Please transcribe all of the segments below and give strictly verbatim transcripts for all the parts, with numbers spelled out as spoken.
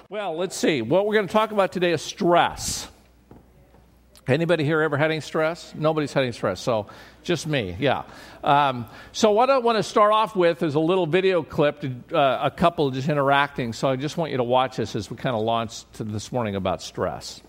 Well, let's see. What we're going to talk about today is stress. Anybody here ever had any stress? Nobody's had any stress, so just me, yeah. Um, so what I want to start off with is a little video clip, to, uh, a couple just interacting, so I just want you to watch this as we kind of launch to this morning about stress.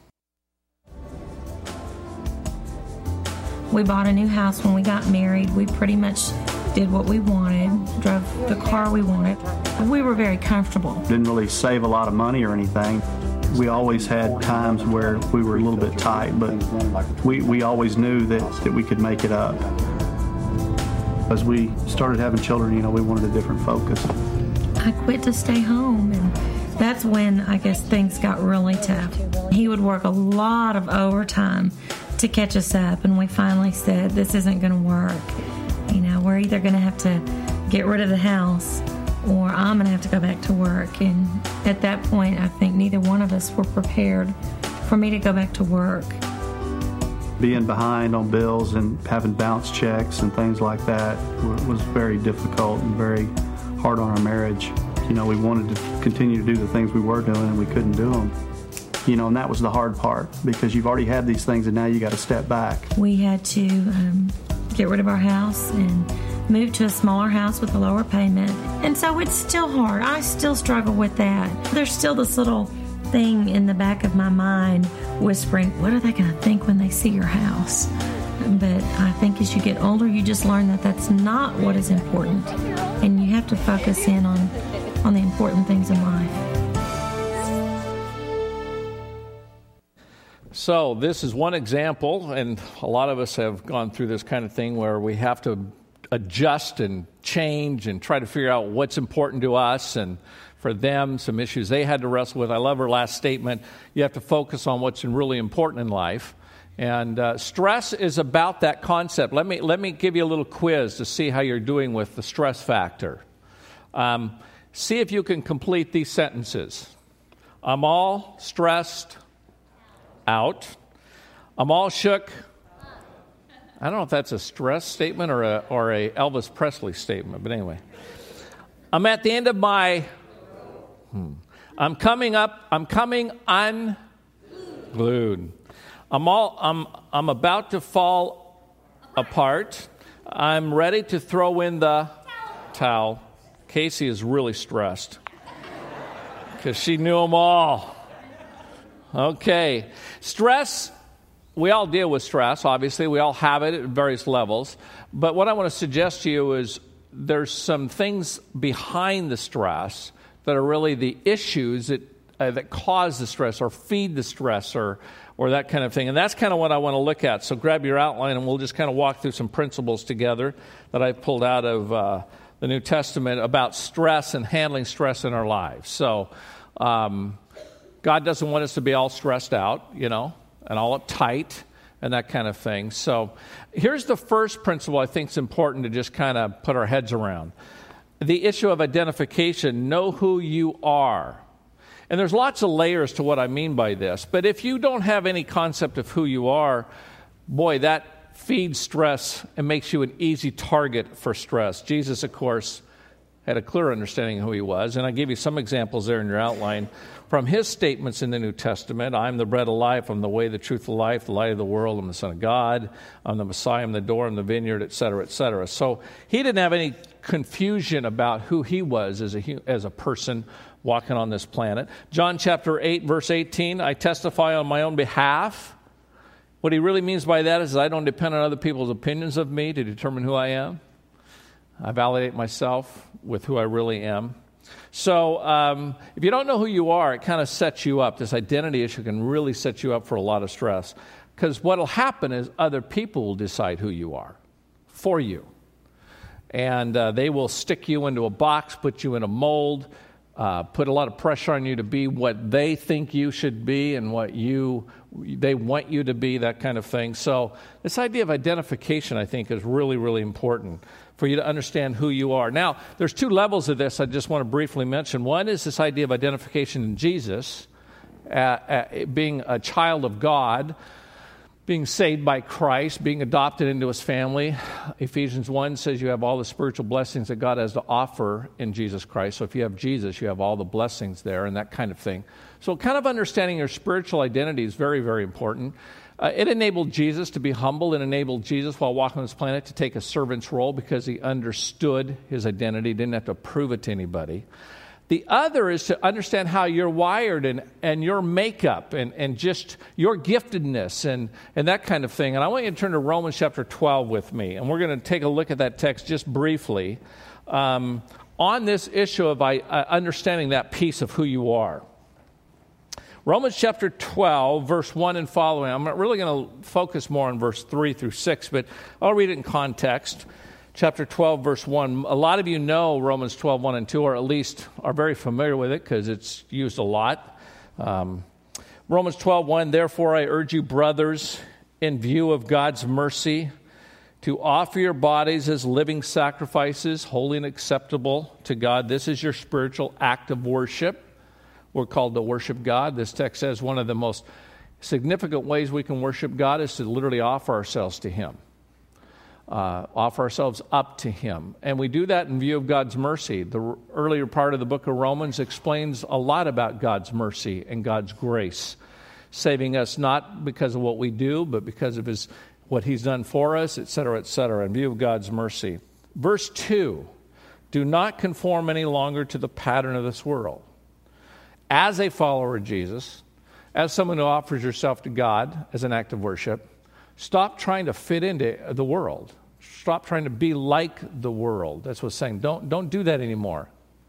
We bought a new house when we got married. We pretty much did what we wanted, drove the car we wanted. We were very comfortable. Didn't really save a lot of money or anything. We always had times where we were a little bit tight, but we, we always knew that, that we could make it up. As we started having children, you know, we wanted a different focus. I quit to stay home, and that's when I guess things got really tough. He would work a lot of overtime to catch us up, and we finally said, this isn't going to work. You know, we're either going to have to get rid of the house or I'm going to have to go back to work. And at that point, I think neither one of us were prepared for me to go back to work. Being behind on bills and having bounce checks and things like that was very difficult and very hard on our marriage. You know, we wanted to continue to do the things we were doing and we couldn't do them. You know, and that was the hard part because you've already had these things and now you got to step back. We had to um, get rid of our house and move to a smaller house with a lower payment. And so it's still hard. I still struggle with that. There's still this little thing in the back of my mind whispering, what are they going to think when they see your house? But I think as you get older, you just learn that that's not what is important. And you have to focus in on, on the important things in life. So this is one example, and a lot of us have gone through this kind of thing where we have to adjust and change and try to figure out what's important to us and for them, some issues they had to wrestle with. I love her last statement. You have to focus on what's really important in life. And uh, stress is about that concept. Let me, let me give you a little quiz to see how you're doing with the stress factor. Um, see if you can complete these sentences. I'm all stressed out. I'm all shook. I don't know if that's a stress statement or a or a Elvis Presley statement, but anyway. I'm at the end of my hmm. I'm coming up, I'm coming unglued. I'm all I'm I'm about to fall apart. I'm ready to throw in the towel. Casey is really stressed because she knew them all. Okay. Stress, we all deal with stress, obviously. We all have it at various levels. But what I want to suggest to you is there's some things behind the stress that are really the issues that uh, that cause the stress or feed the stress or, or that kind of thing. And that's kind of what I want to look at. So grab your outline and we'll just kind of walk through some principles together that I pulled out of uh, the New Testament about stress and handling stress in our lives. So um God doesn't want us to be all stressed out, you know, and all uptight and that kind of thing. So here's the first principle I think is important to just kind of put our heads around. The issue of identification, know who you are. And there's lots of layers to what I mean by this. But if you don't have any concept of who you are, boy, that feeds stress and makes you an easy target for stress. Jesus, of course, had a clear understanding of who he was. And I gave you some examples there in your outline from his statements in the New Testament. I'm the bread of life, I'm the way, the truth, the life, the light of the world, I'm the Son of God, I'm the Messiah, I'm the door, I'm the vineyard, et cetera, et cetera. So he didn't have any confusion about who he was as a, as a person walking on this planet. John chapter eight, verse eighteen, I testify on my own behalf. What he really means by that is I don't depend on other people's opinions of me to determine who I am. I validate myself with who I really am. So um, if you don't know who you are, it kind of sets you up. This identity issue can really set you up for a lot of stress. Because what will happen is other people will decide who you are for you. And uh, they will stick you into a box, put you in a mold, uh, put a lot of pressure on you to be what they think you should be and what you they want you to be, that kind of thing. So this idea of identification, I think, is really, really important for you to understand who you are. Now, there's two levels of this I just want to briefly mention. One is this idea of identification in Jesus, uh, uh, being a child of God, being saved by Christ, being adopted into his family. Ephesians one says you have all the spiritual blessings that God has to offer in Jesus Christ. So if you have Jesus, you have all the blessings there and that kind of thing. So kind of understanding your spiritual identity is very, very important. Uh, it enabled Jesus to be humble. It enabled Jesus while walking on this planet to take a servant's role because he understood his identity, didn't have to prove it to anybody. The other is to understand how you're wired and, and your makeup and, and just your giftedness and, and that kind of thing. And I want you to turn to Romans chapter twelve with me. And we're going to take a look at that text just briefly um, on this issue of uh, understanding that piece of who you are. Romans chapter twelve, verse one and following. I'm really going to focus more on verse three through six, but I'll read it in context. Chapter twelve, verse one. A lot of you know Romans twelve, one and two, or at least are very familiar with it because it's used a lot. Um, Romans twelve, one, therefore I urge you, brothers, in view of God's mercy, to offer your bodies as living sacrifices, holy and acceptable to God. This is your spiritual act of worship. We're called to worship God. This text says one of the most significant ways we can worship God is to literally offer ourselves to him. Uh, offer ourselves up to him. And we do that in view of God's mercy. The r- earlier part of the book of Romans explains a lot about God's mercy and God's grace, saving us not because of what we do, but because of his what he's done for us, et cetera, et cetera, in view of God's mercy. Verse two, do not conform any longer to the pattern of this world. As a follower of Jesus, as someone who offers yourself to God as an act of worship, stop trying to fit into the world. Stop trying to be like the world. That's what it's saying. Don't, don't do that anymore.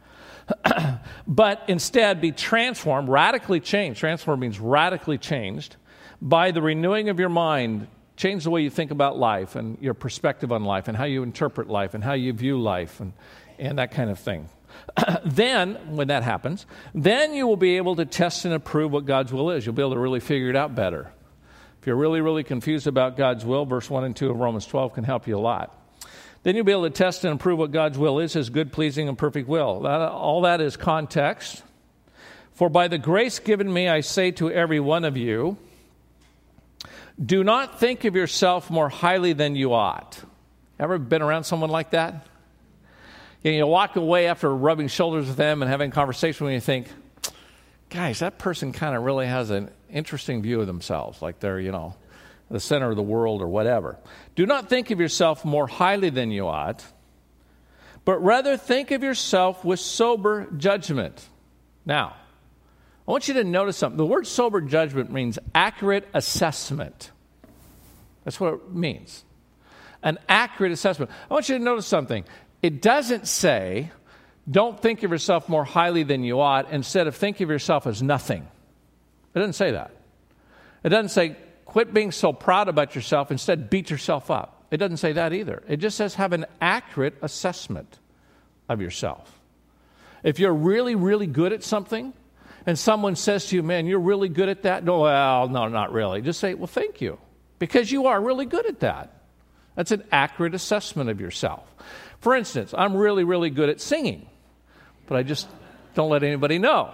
But instead, be transformed, radically changed. Transformed means radically changed by the renewing of your mind. Change the way you think about life and your perspective on life and how you interpret life and how you view life and, and that kind of thing. Then, when that happens, then you will be able to test and approve what God's will is. You'll be able to really figure it out better. If you're really, really confused about God's will, verse one and two of Romans twelve can help you a lot. Then you'll be able to test and approve what God's will is, his good, pleasing, and perfect will. That, all that is context. For by the grace given me, I say to every one of you, do not think of yourself more highly than you ought. Ever been around someone like that? You know, you walk away after rubbing shoulders with them and having a conversation when you think, guys, that person kind of really has an interesting view of themselves, like they're, you know, the center of the world or whatever. Do not think of yourself more highly than you ought, but rather think of yourself with sober judgment. Now, I want you to notice something. The word sober judgment means accurate assessment. That's what it means. An accurate assessment. I want you to notice something. It doesn't say, don't think of yourself more highly than you ought, instead of think of yourself as nothing. It doesn't say that. It doesn't say, quit being so proud about yourself, instead beat yourself up. It doesn't say that either. It just says have an accurate assessment of yourself. If you're really, really good at something, and someone says to you, man, you're really good at that. No, well, no, not really. Just say, well, thank you, because you are really good at that. That's an accurate assessment of yourself. For instance, I'm really, really good at singing, but I just don't let anybody know.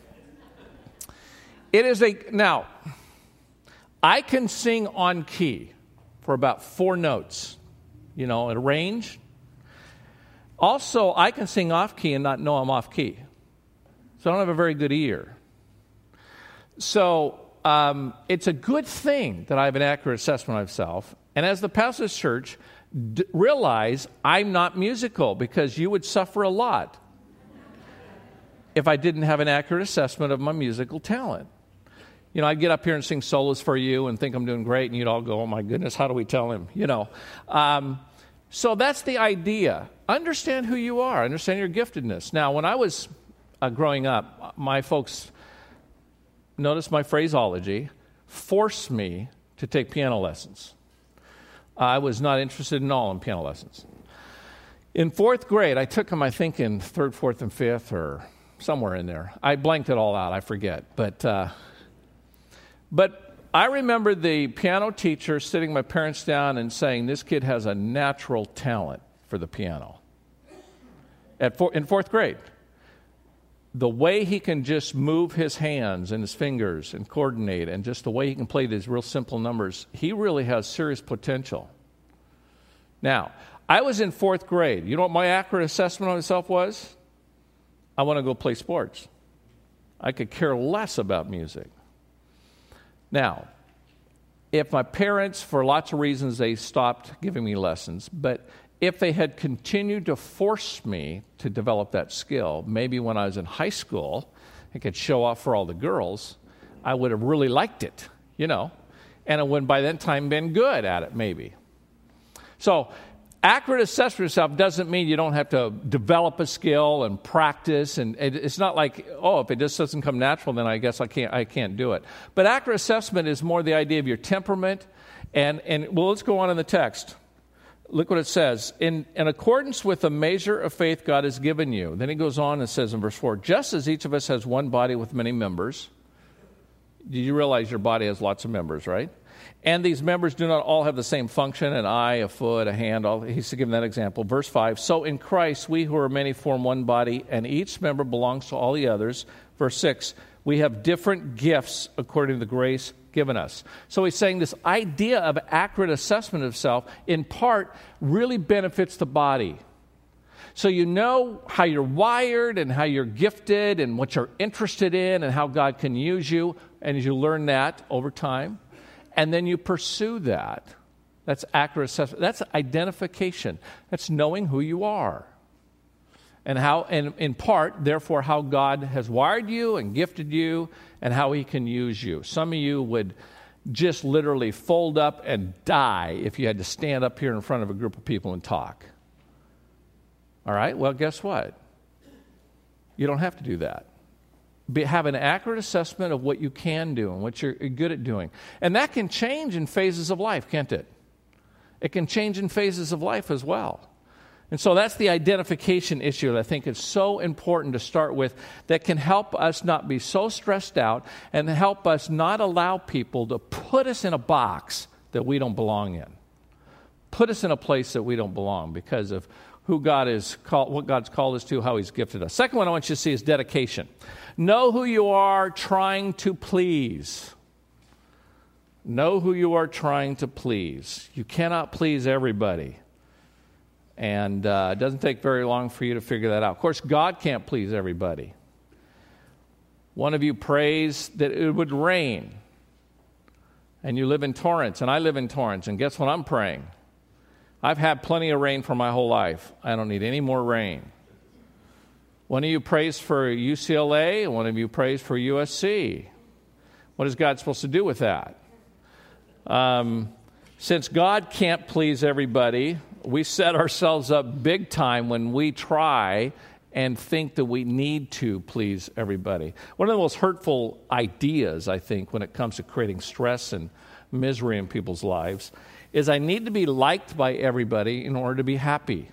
It is a, now, I can sing on key for about four notes, you know, at a range. Also, I can sing off key and not know I'm off key. So I don't have a very good ear. So um, it's a good thing that I have an accurate assessment of myself. And as the pastor of this church, d- realize I'm not musical, because you would suffer a lot if I didn't have an accurate assessment of my musical talent. You know, I'd get up here and sing solos for you and think I'm doing great, and you'd all go, oh my goodness, how do we tell him? You know. Um, so that's the idea. Understand who you are. Understand your giftedness. Now, when I was uh, growing up, my folks, notice my phraseology, forced me to take piano lessons. I was not interested in all in piano lessons. In fourth grade, I took them, I think, in third, fourth, and fifth, or somewhere in there. I blanked it all out. I forget. But... Uh, But I remember the piano teacher sitting my parents down and saying, this kid has a natural talent for the piano. At four, in fourth grade. the way he can just move his hands and his fingers and coordinate, and just the way he can play these real simple numbers, he really has serious potential. Now, I was in fourth grade. You know what my accurate assessment of myself was? I want to go play sports. I could care less about music. Now, if my parents, for lots of reasons, they stopped giving me lessons, but if they had continued to force me to develop that skill, maybe when I was in high school, I could show off for all the girls, I would have really liked it, you know, and I would by that time been good at it, maybe. So, accurate assessment of yourself doesn't mean you don't have to develop a skill and practice, and it's not like, oh, if it just doesn't come natural, then I guess I can't I can't do it. But accurate assessment is more the idea of your temperament, and, and well, let's go on in the text. Look what it says. In, in accordance with the measure of faith God has given you. Then he goes on and says in verse four, just as each of us has one body with many members. Do you realize your body has lots of members, right? And these members do not all have the same function, an eye, a foot, a hand. All, he's given that example. Verse five, so in Christ we who are many form one body, and each member belongs to all the others. Verse six, we have different gifts according to the grace given us. So he's saying this idea of accurate assessment of self, in part, really benefits the body. So you know how you're wired and how you're gifted and what you're interested in and how God can use you, and as you learn that over time, and then you pursue that. That's accurate assessment. That's identification. That's knowing who you are. And how, and in part, therefore, how God has wired you and gifted you and how he can use you. Some of you would just literally fold up and die if you had to stand up here in front of a group of people and talk. All right? Well, guess what? You don't have to do that. Be, have an accurate assessment of what you can do and what you're good at doing. And that can change in phases of life, can't it? It can change in phases of life as well. And so that's the identification issue that I think is so important to start with, that can help us not be so stressed out and help us not allow people to put us in a box that we don't belong in. Put us in a place that we don't belong because of who God is called, what God's called us to, how he's gifted us. Second one I want you to see is dedication. Know who you are trying to please. Know who you are trying to please. You cannot please everybody. And uh, it doesn't take very long for you to figure that out. Of course, God can't please everybody. One of you prays that it would rain. And you live in Torrance, and I live in Torrance. And guess what I'm praying? I've had plenty of rain for my whole life. I don't need any more rain. One of you prays for U C L A, and one of you prays for U S C. What is God supposed to do with that? Um, since God can't please everybody, we set ourselves up big time when we try and think that we need to please everybody. One of the most hurtful ideas, I think, when it comes to creating stress and misery in people's lives is I need to be liked by everybody in order to be happy.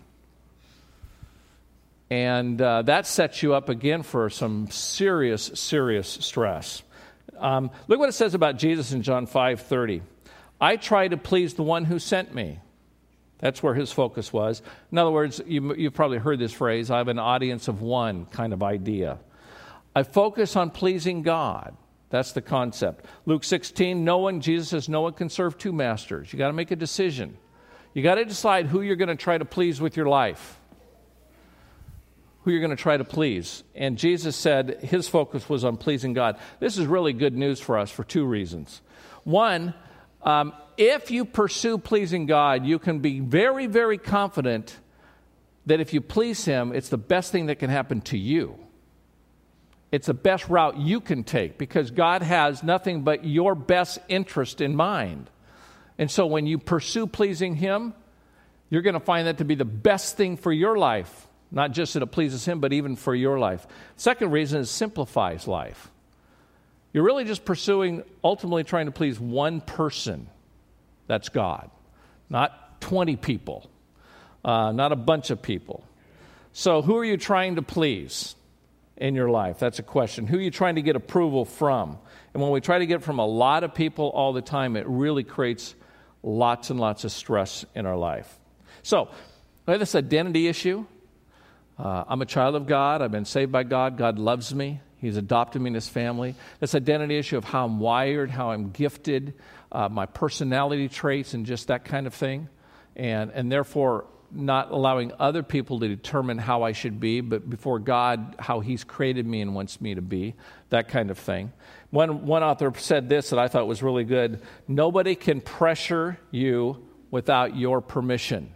And uh, that sets you up again for some serious, serious stress. Um, look what it says about Jesus in John five thirty. I try to please the one who sent me. That's where his focus was. In other words, you, you've probably heard this phrase, I have an audience of one kind of idea. I focus on pleasing God. That's the concept. Luke sixteen, no one, Jesus says, no one can serve two masters. You got to make a decision. You got to decide who you're going to try to please with your life. Who you're going to try to please. And Jesus said his focus was on pleasing God. This is really good news for us for two reasons. One, um, if you pursue pleasing God, you can be very, very confident that if you please him, it's the best thing that can happen to you. It's the best route you can take because God has nothing but your best interest in mind. And so when you pursue pleasing him, you're going to find that to be the best thing for your life. Not just that it pleases him, but even for your life. Second reason is it simplifies life. You're really just pursuing, ultimately trying to please one person. That's God. Not twenty people. Uh, not a bunch of people. So who are you trying to please in your life? That's a question. Who are you trying to get approval from? And when we try to get it from a lot of people all the time, it really creates lots and lots of stress in our life. So, we have this identity issue. Uh, I'm a child of God. I've been saved by God. God loves me. He's adopted me in his family. This identity issue of how I'm wired, how I'm gifted, uh, my personality traits, and just that kind of thing. And, and therefore, not allowing other people to determine how I should be, but before God, how he's created me and wants me to be, that kind of thing. One, one author said this that I thought was really good. Nobody can pressure you without your permission.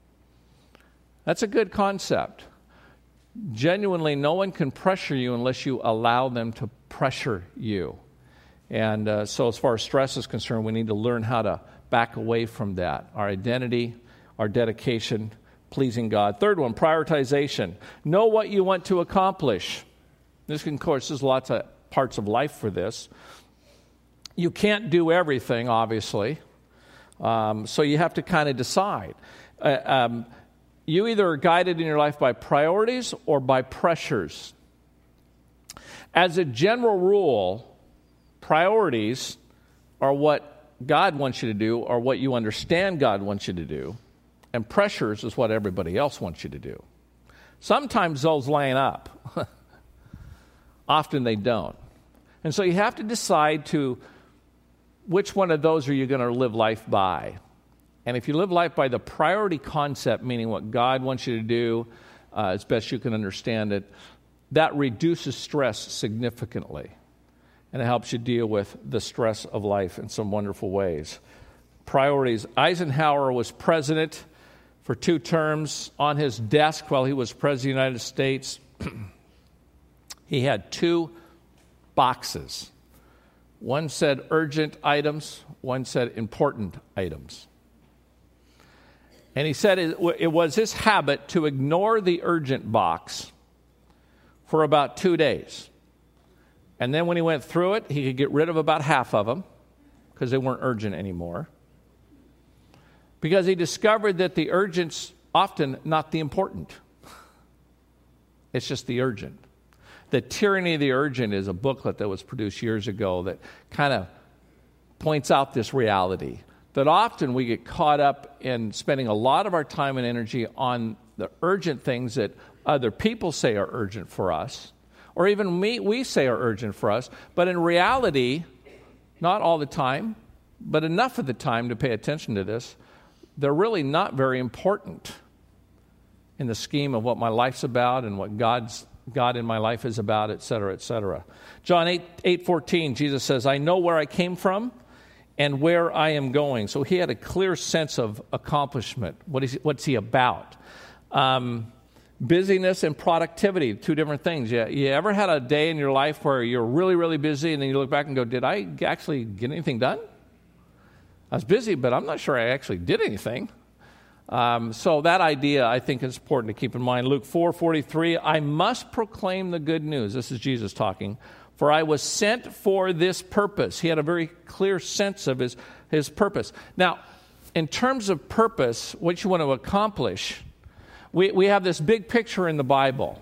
That's a good concept. Genuinely, no one can pressure you unless you allow them to pressure you. And uh, so as far as stress is concerned, we need to learn how to back away from that. Our identity, our dedication, pleasing God. Third one, prioritization. Know what you want to accomplish. This, of course, there's lots of parts of life for this. You can't do everything, obviously. Um, so you have to kind of decide. Uh, um, you either are guided in your life by priorities or by pressures. As a general rule, priorities are what God wants you to do or what you understand God wants you to do. And pressures is what everybody else wants you to do. Sometimes those line up. Often they don't. And so you have to decide to which one of those are you going to live life by. And if you live life by the priority concept, meaning what God wants you to do uh, as best you can understand it, that reduces stress significantly. And it helps you deal with the stress of life in some wonderful ways. Priorities. Eisenhower was president for two terms. On his desk while he was president of the United States, he had two boxes. One said urgent items, one said important items. And he said it, it was his habit to ignore the urgent box for about two days. And then when he went through it, he could get rid of about half of them because they weren't urgent anymore. Because he discovered that the urgent's often not the important. It's just the urgent. The Tyranny of the Urgent is a booklet that was produced years ago that kind of points out this reality. That often we get caught up in spending a lot of our time and energy on the urgent things that other people say are urgent for us, or even we, we say are urgent for us, but in reality, not all the time, but enough of the time to pay attention to this, they're really not very important in the scheme of what my life's about and what God's God in my life is about, et cetera, et cetera. John eight, eight fourteen, Jesus says, I know where I came from and where I am going. So he had a clear sense of accomplishment. What is, what's he about? Um, busyness and productivity, two different things. You, you ever had a day in your life where you're really, really busy and then you look back and go, did I actually get anything done? I was busy, but I'm not sure I actually did anything. Um, so that idea, I think, is important to keep in mind. Luke four forty-three, I must proclaim the good news. This is Jesus talking. For I was sent for this purpose. He had a very clear sense of his, his purpose. Now, in terms of purpose, what you want to accomplish, we, we have this big picture in the Bible.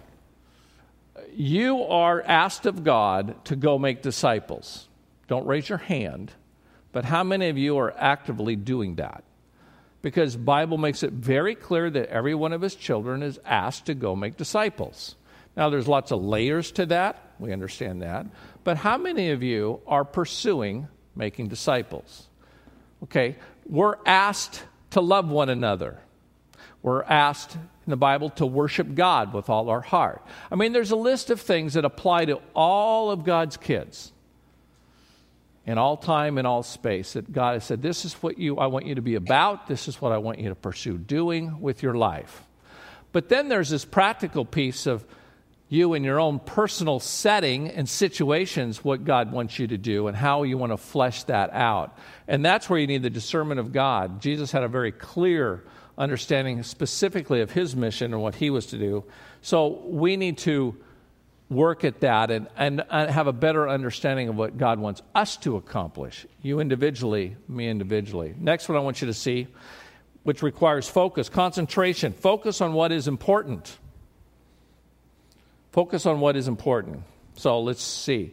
You are asked of God to go make disciples. Don't raise your hand. But how many of you are actively doing that? Because the Bible makes it very clear that every one of his children is asked to go make disciples. Now, there's lots of layers to that. We understand that. But how many of you are pursuing making disciples? Okay, we're asked to love one another. We're asked in the Bible to worship God with all our heart. I mean, there's a list of things that apply to all of God's kids. In all time, in all space, that God has said, this is what you I want you to be about. This is what I want you to pursue doing with your life. But then there's this practical piece of you in your own personal setting and situations, what God wants you to do and how you want to flesh that out. And that's where you need the discernment of God. Jesus had a very clear understanding specifically of his mission and what he was to do. So we need to work at that and, and have a better understanding of what God wants us to accomplish. You individually, me individually. Next one I want you to see, which requires focus, concentration. Focus on what is important. Focus on what is important. So let's see.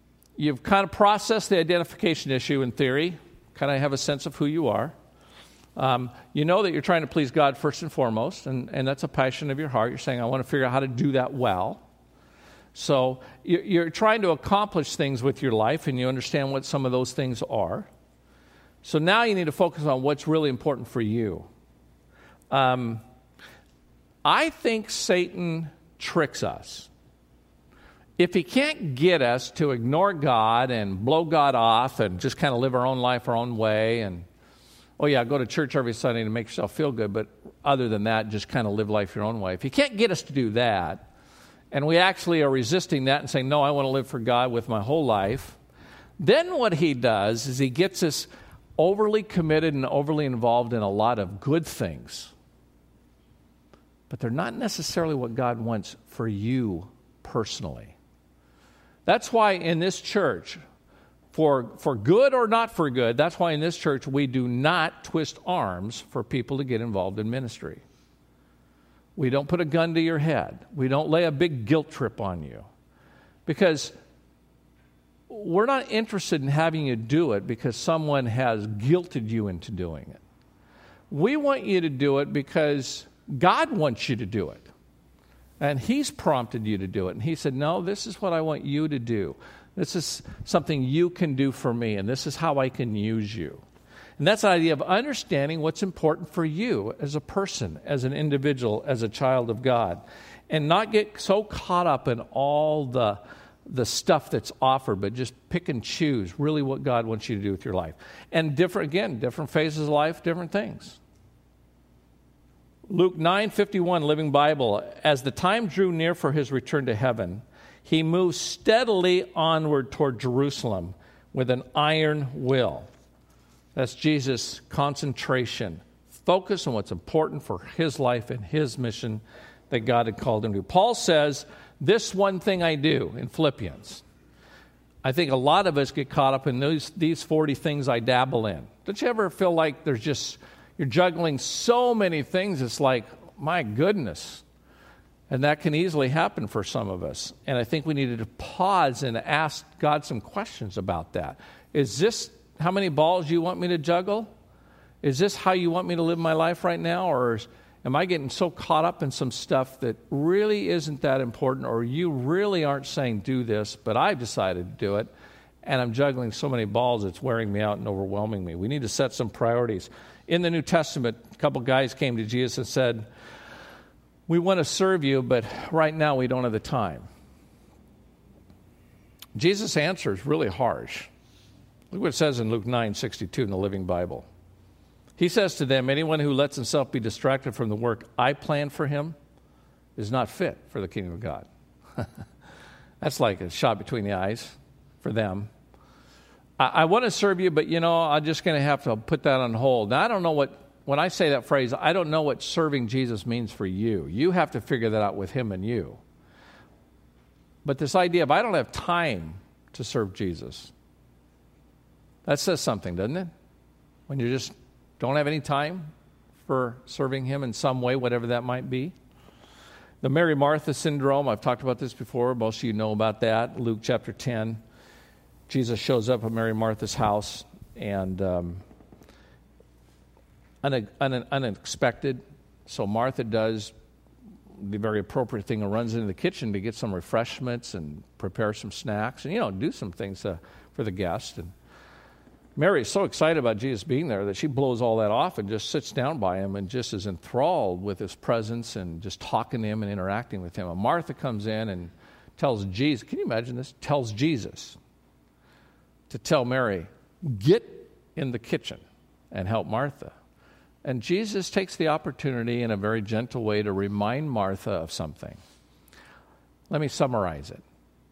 You've kind of processed the identification issue in theory, kind of have a sense of who you are. Um, you know that you're trying to please God first and foremost, and, and that's a passion of your heart. You're saying, I want to figure out how to do that well. So you're trying to accomplish things with your life, and you understand what some of those things are. So now you need to focus on what's really important for you. Um, I think Satan tricks us. If he can't get us to ignore God and blow God off and just kind of live our own life our own way and, oh yeah, go to church every Sunday to make yourself feel good, but other than that, just kind of live life your own way. If he can't get us to do that, and we actually are resisting that and saying, no, I want to live for God with my whole life, then what he does is he gets us overly committed and overly involved in a lot of good things. But they're not necessarily what God wants for you personally. That's why in this church, for, for good or not for good, that's why in this church we do not twist arms for people to get involved in ministry. We don't put a gun to your head. We don't lay a big guilt trip on you. Because we're not interested in having you do it because someone has guilted you into doing it. We want you to do it because God wants you to do it. And he's prompted you to do it. And he said, no, this is what I want you to do. This is something you can do for me, and this is how I can use you. And that's the idea of understanding what's important for you as a person, as an individual, as a child of God. And not get so caught up in all the, the stuff that's offered, but just pick and choose really what God wants you to do with your life. And different, again, different phases of life, different things. Luke nine fifty-one, Living Bible, as the time drew near for his return to heaven, he moved steadily onward toward Jerusalem with an iron will. That's Jesus' concentration, focus on what's important for his life and his mission that God had called him to. Paul says, this one thing I do in Philippians. I think a lot of us get caught up in those, these forty things I dabble in. Don't you ever feel like there's just... You're juggling so many things, it's like, my goodness. And that can easily happen for some of us. And I think we needed to pause and ask God some questions about that. Is this how many balls you want me to juggle? Is this how you want me to live my life right now? Or is, am I getting so caught up in some stuff that really isn't that important? Or you really aren't saying do this, but I've decided to do it. And I'm juggling so many balls, it's wearing me out and overwhelming me. We need to set some priorities. In the New Testament, a couple guys came to Jesus and said, we want to serve you, but right now we don't have the time. Jesus' answer is really harsh. Look what it says in Luke nine sixty-two in the Living Bible. He says to them, anyone who lets himself be distracted from the work I plan for him is not fit for the kingdom of God. That's like a shot between the eyes for them. I, I want to serve you, but, you know, I'm just going to have to put that on hold. Now, I don't know what, when I say that phrase, I don't know what serving Jesus means for you. You have to figure that out with him and you. But this idea of I don't have time to serve Jesus, that says something, doesn't it? When you just don't have any time for serving him in some way, whatever that might be. The Mary Martha syndrome, I've talked about this before. Most of you know about that. Luke chapter ten. Jesus shows up at Mary Martha's house, and um, un- un- unexpected. So Martha does the very appropriate thing and runs into the kitchen to get some refreshments and prepare some snacks and, you know, do some things uh, for the guest. And Mary is so excited about Jesus being there that she blows all that off and just sits down by him and just is enthralled with his presence and just talking to him and interacting with him. And Martha comes in and tells Jesus, can you imagine this? Tells Jesus to tell Mary, get in the kitchen and help Martha. And Jesus takes the opportunity in a very gentle way to remind Martha of something. Let me summarize it.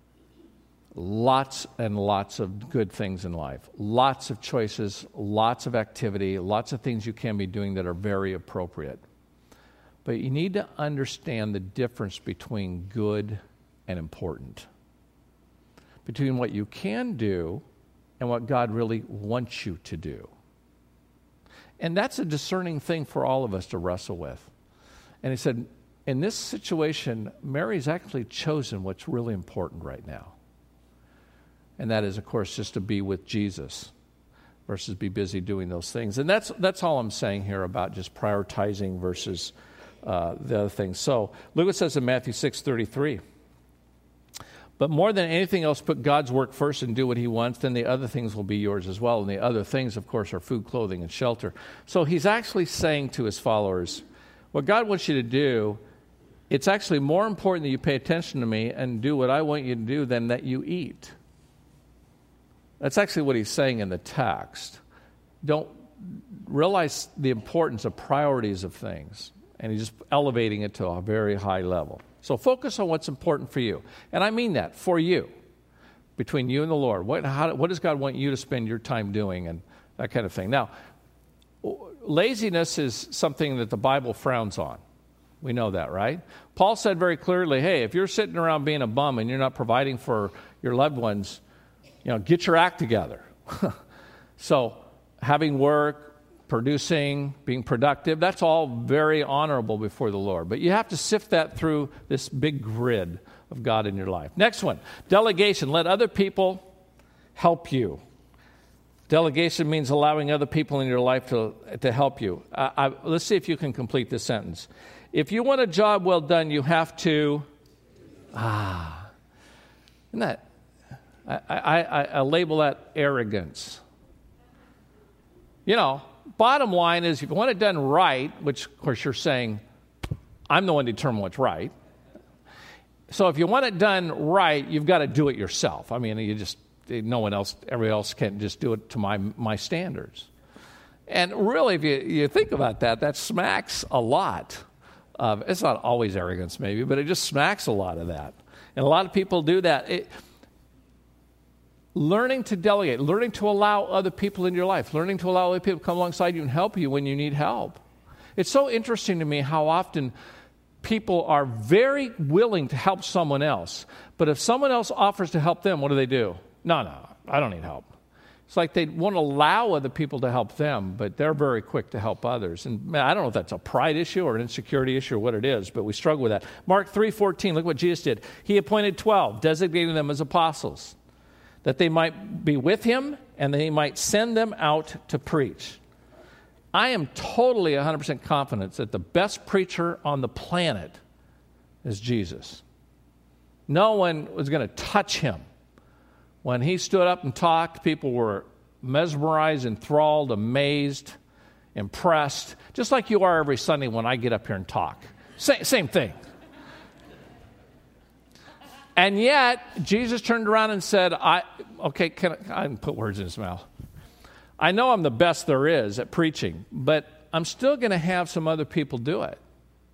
Lots and lots of good things in life. Lots of choices, lots of activity, lots of things you can be doing that are very appropriate. But you need to understand the difference between good and important. Between what you can do and what God really wants you to do. And that's a discerning thing for all of us to wrestle with. And he said, in this situation, Mary's actually chosen what's really important right now. And that is, of course, just to be with Jesus versus be busy doing those things. And that's that's all I'm saying here about just prioritizing versus uh, the other things. So look what it says in Matthew six thirty-three. But more than anything else, put God's work first and do what he wants, then the other things will be yours as well. And the other things, of course, are food, clothing, and shelter. So he's actually saying to his followers, what God wants you to do, it's actually more important that you pay attention to me and do what I want you to do than that you eat. That's actually what he's saying in the text. Don't realize the importance of priorities of things. And he's just elevating it to a very high level. So focus on what's important for you. And I mean that, for you, between you and the Lord. What, how, what does God want you to spend your time doing and that kind of thing? Now, laziness is something that the Bible frowns on. We know that, right? Paul said very clearly, hey, if you're sitting around being a bum and you're not providing for your loved ones, you know, get your act together. So having work, producing, being productive, that's all very honorable before the Lord. But you have to sift that through this big grid of God in your life. Next one, delegation. Let other people help you. Delegation means allowing other people in your life to, to help you. I, I, let's see if you can complete this sentence. If you want a job well done, you have to... Ah, isn't that... I, I, I, I label that arrogance. You know, bottom line is, if you want it done right, which, of course, you're saying, I'm the one to determine what's right. So if you want it done right, you've got to do it yourself. I mean, you just, no one else, everybody else can't just do it to my my standards. And really, if you, you think about that, that smacks a lot of, it's not always arrogance maybe, but it just smacks a lot of that. And a lot of people do that. It, Learning to delegate, learning to allow other people in your life, learning to allow other people to come alongside you and help you when you need help. It's so interesting to me how often people are very willing to help someone else, but if someone else offers to help them, what do they do? No, no, I don't need help. It's like they won't allow other people to help them, but they're very quick to help others. And man, I don't know if that's a pride issue or an insecurity issue or what it is, but we struggle with that. Mark three fourteen, look what Jesus did. He appointed twelve, designating them as apostles, that they might be with him and that he might send them out to preach. I am totally one hundred percent confident that the best preacher on the planet is Jesus. No one was going to touch him. When he stood up and talked, people were mesmerized, enthralled, amazed, impressed, just like you are every Sunday when I get up here and talk. Same, same thing. And yet, Jesus turned around and said, I, okay, can I, I can put words in his mouth. I know I'm the best there is at preaching, but I'm still going to have some other people do it.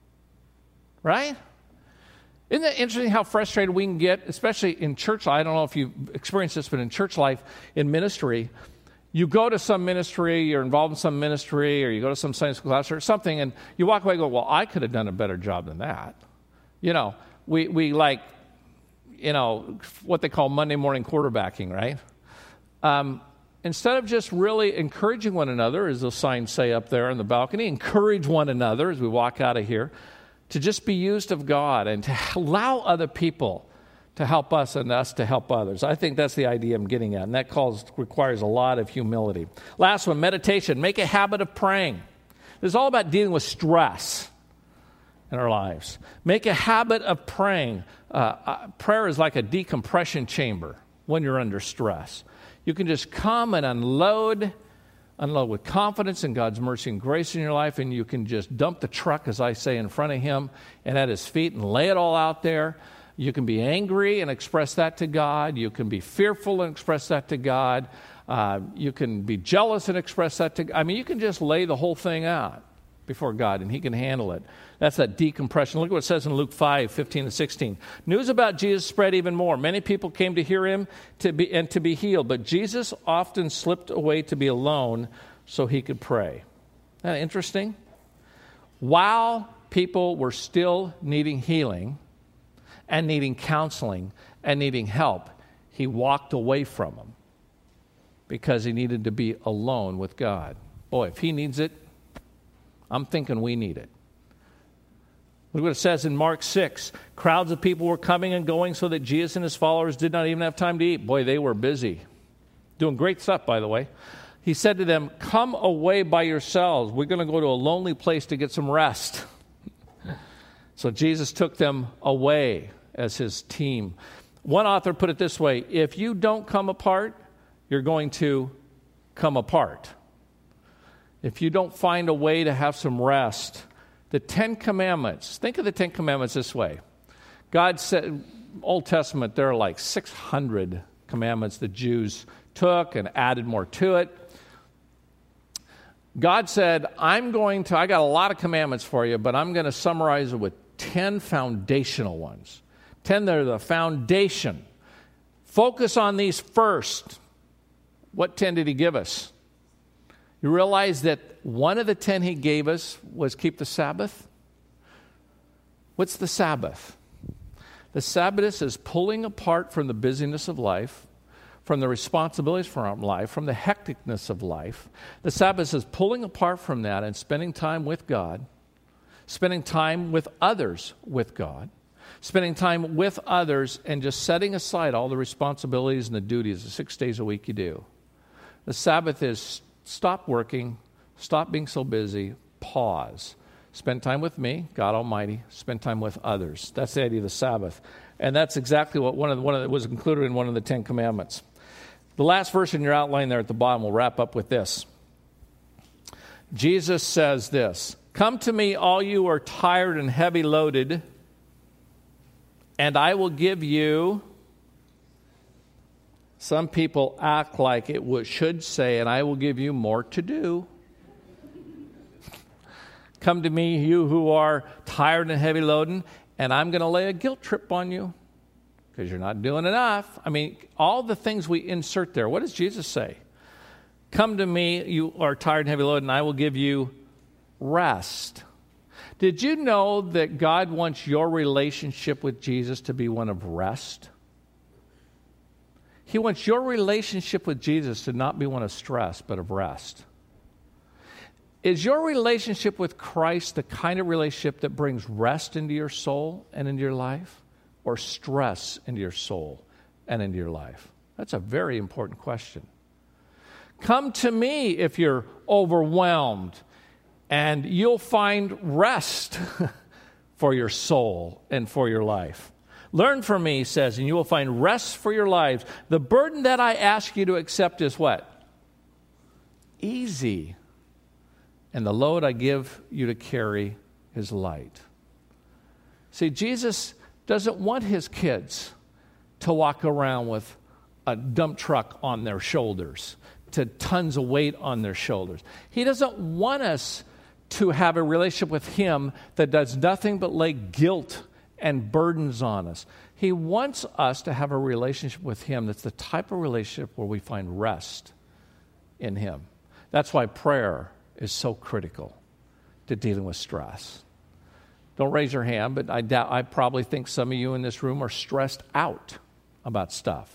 Right? Isn't it interesting how frustrated we can get, especially in church life? I don't know if you've experienced this, but in church life, in ministry, you go to some ministry, you're involved in some ministry, or you go to some Sunday school class or something, and you walk away and go, well, I could have done a better job than that. You know, we, we like, you know, what they call Monday morning quarterbacking, right? Um, instead of just really encouraging one another, as those signs say up there on the balcony, encourage one another as we walk out of here, to just be used of God and to allow other people to help us and us to help others. I think that's the idea I'm getting at, and that calls, requires a lot of humility. Last one, meditation. Make a habit of praying. This is all about dealing with stress in our lives. Make a habit of praying. Uh, uh, prayer is like a decompression chamber when you're under stress. You can just come and unload Unload with confidence in God's mercy and grace in your life, and you can just dump the truck, as I say, in front of him and at his feet and lay it all out there. You can be angry and express that to God. You can be fearful and express that to God. Uh, you can be jealous and express that to God. I mean, you can just lay the whole thing out before God, and he can handle it. That's that decompression. Look at what it says in Luke five, fifteen and sixteen. News about Jesus spread even more. Many people came to hear him to be, and to be healed, but Jesus often slipped away to be alone so he could pray. Isn't that interesting? While people were still needing healing and needing counseling and needing help, he walked away from them because he needed to be alone with God. Boy, if he needs it, I'm thinking we need it. Look what it says in Mark six. Crowds of people were coming and going so that Jesus and his followers did not even have time to eat. Boy, they were busy. Doing great stuff, by the way. He said to them, come away by yourselves. We're going to go to a lonely place to get some rest. So Jesus took them away as his team. One author put it this way, if you don't come apart, you're going to come apart. If you don't find a way to have some rest, the Ten Commandments, think of the Ten Commandments this way. God said, Old Testament, there are like six hundred commandments the Jews took and added more to it. God said, I'm going to, I got a lot of commandments for you, but I'm going to summarize it with ten foundational ones. ten that are the foundation. Focus on these first. What ten did he give us? You realize that one of the ten he gave us was keep the Sabbath? What's the Sabbath? The Sabbath is pulling apart from the busyness of life, from the responsibilities from life, from the hecticness of life. The Sabbath is pulling apart from that and spending time with God, spending time with others with God, spending time with others and just setting aside all the responsibilities and the duties the six days a week you do. The Sabbath is stop working, stop being so busy, pause. Spend time with me, God Almighty. Spend time with others. That's the idea of the Sabbath. And that's exactly what one of the, one of the, was included in one of the Ten Commandments. The last verse in your outline there at the bottom, we'll wrap up with this. Jesus says this, come to me, all you who are tired and heavy loaded, and I will give you, some people act like it would, should say, and I will give you more to do. Come to me, you who are tired and heavy loaded, and I'm going to lay a guilt trip on you because you're not doing enough. I mean, all the things we insert there. What does Jesus say? Come to me, you are tired and heavy loaded, and I will give you rest. Did you know that God wants your relationship with Jesus to be one of rest? He wants your relationship with Jesus to not be one of stress, but of rest. Is your relationship with Christ the kind of relationship that brings rest into your soul and into your life, or stress into your soul and into your life? That's a very important question. Come to me if you're overwhelmed, and you'll find rest for your soul and for your life. Learn from me, he says, and you will find rest for your lives. The burden that I ask you to accept is what? Easy. And the load I give you to carry is light. See, Jesus doesn't want his kids to walk around with a dump truck on their shoulders, to tons of weight on their shoulders. He doesn't want us to have a relationship with him that does nothing but lay guilt and burdens on us. He wants us to have a relationship with him that's the type of relationship where we find rest in him. That's why prayer is so critical to dealing with stress. Don't raise your hand, but I doubt, I probably think some of you in this room are stressed out about stuff.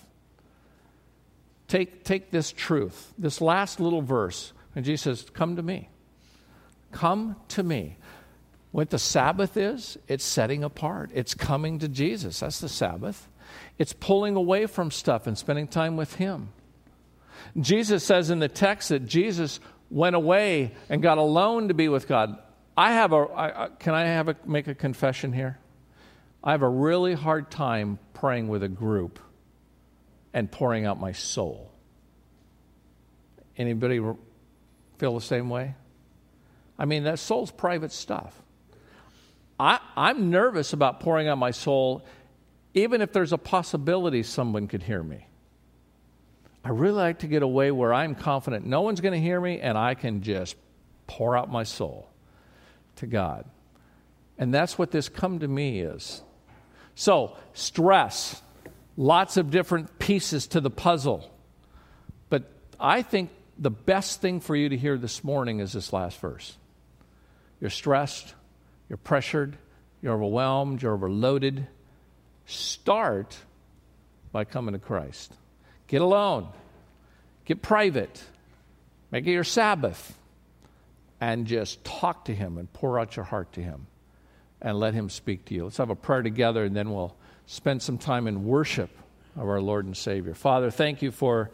Take, take this truth, this last little verse, and Jesus says, come to me. Come to me. What the Sabbath is, it's setting apart. It's coming to Jesus. That's the Sabbath. It's pulling away from stuff and spending time with him. Jesus says in the text that Jesus went away and got alone to be with God. I have a, I, I, can I have a, make a confession here? I have a really hard time praying with a group and pouring out my soul. Anybody feel the same way? I mean, that soul's private stuff. I, I'm nervous about pouring out my soul, even if there's a possibility someone could hear me. I really like to get away where I'm confident no one's going to hear me and I can just pour out my soul to God. And that's what this come to me is. So, stress, lots of different pieces to the puzzle. But I think the best thing for you to hear this morning is this last verse. You're stressed, you're pressured, you're overwhelmed, you're overloaded. Start by coming to Christ. Get alone. Get private. Make it your Sabbath. And just talk to him and pour out your heart to him. And let him speak to you. Let's have a prayer together and then we'll spend some time in worship of our Lord and Savior. Father, thank you for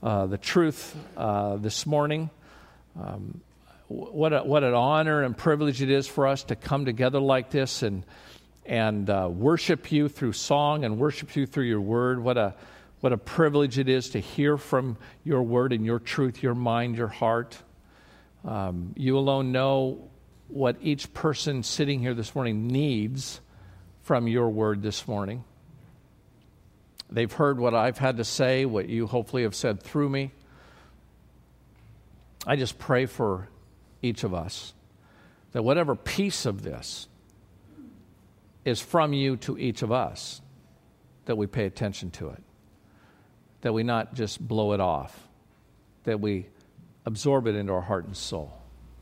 uh, the truth uh, this morning. Um, what, a, what an honor and privilege it is for us to come together like this and and uh, worship you through song and worship you through your word. What a what a privilege it is to hear from your word and your truth, your mind, your heart. Um, you alone know what each person sitting here this morning needs from your word this morning. They've heard what I've had to say, what you hopefully have said through me. I just pray for each of us that whatever piece of this is from you to each of us, that we pay attention to it, that we not just blow it off, that we absorb it into our heart and soul.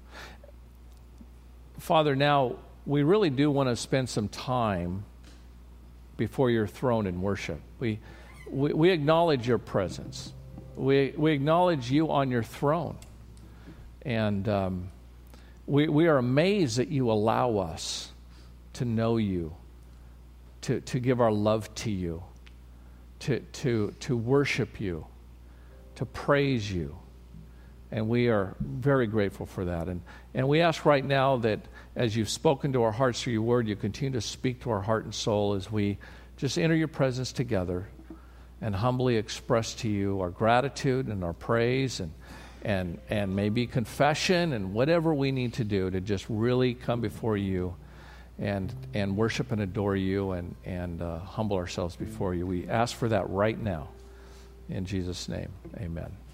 Father, now we really do want to spend some time before your throne in worship. We, we, we acknowledge your presence. We, we acknowledge you on your throne. And um, we, we are amazed that you allow us to know you, to, to give our love to you, to, to, to worship you, to praise you. And we are very grateful for that. And, and we ask right now that as you've spoken to our hearts through your word, you continue to speak to our heart and soul as we just enter your presence together and humbly express to you our gratitude and our praise and and and maybe confession and whatever we need to do to just really come before you and and worship and adore you and, and uh, humble ourselves before you. We ask for that right now. In Jesus' name, amen.